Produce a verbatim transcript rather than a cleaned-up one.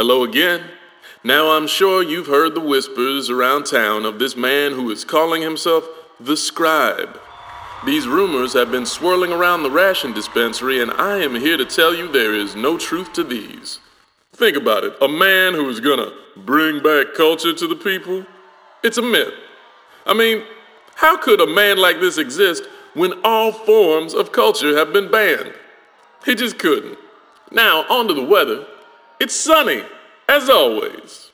Hello again. Now I'm sure you've heard the whispers around town of this man who is calling himself the Scribe. These rumors have been swirling around the ration dispensary, and I am here to tell you there is no truth to these. Think about it, a man who is gonna bring back culture to the people? It's a myth. I mean, how could a man like this exist when all forms of culture have been banned? He just couldn't. Now, on to the weather. It's sunny, as always.